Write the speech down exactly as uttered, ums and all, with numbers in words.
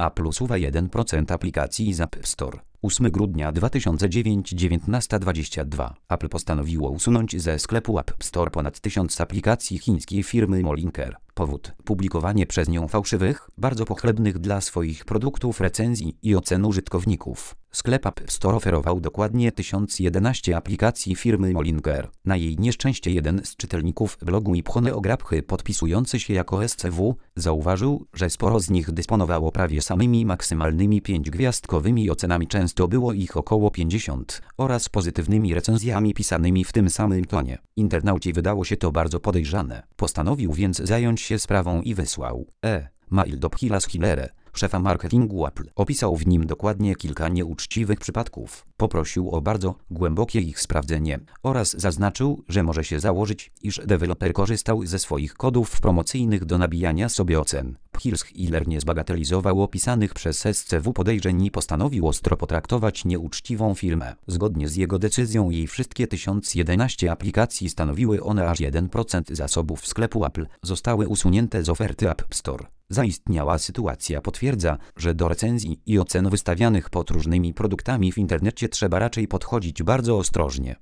Apple usuwa jeden procent aplikacji z App Store. ósmego grudnia dwa tysiące dziewiętnasta dwadzieścia dwa. Apple postanowiło usunąć ze sklepu App Store ponad tysiąc aplikacji chińskiej firmy Molinker. Powód: publikowanie przez nią fałszywych, bardzo pochlebnych dla swoich produktów recenzji i ocen użytkowników. Sklep App Store oferował dokładnie tysiąc jedenaście aplikacji firmy Molinker. Na jej nieszczęście jeden z czytelników blogu Ipchone Ograbchy, podpisujący się jako S C W, zauważył, że sporo z nich dysponowało prawie samymi maksymalnymi pięciogwiazdkowymi ocenami, często było ich około pięćdziesiąt, oraz pozytywnymi recenzjami pisanymi w tym samym tonie. Internaucie wydało się to bardzo podejrzane. Postanowił więc zająć się sprawą i wysłał e-mail do Phila Schillera, szefa marketingu Apple. Opisał w nim dokładnie kilka nieuczciwych przypadków. Poprosił o bardzo głębokie ich sprawdzenie oraz zaznaczył, że może się założyć, iż deweloper korzystał ze swoich kodów promocyjnych do nabijania sobie ocen. Phil Schiller nie zbagatelizował opisanych przez S C W podejrzeń i postanowił ostro potraktować nieuczciwą firmę. Zgodnie z jego decyzją jej wszystkie tysiąc jedenaście aplikacji, stanowiły one aż jeden procent zasobów sklepu Apple, zostały usunięte z oferty App Store. Zaistniała sytuacja potwierdza, że do recenzji i ocen wystawianych pod różnymi produktami w internecie trzeba raczej podchodzić bardzo ostrożnie.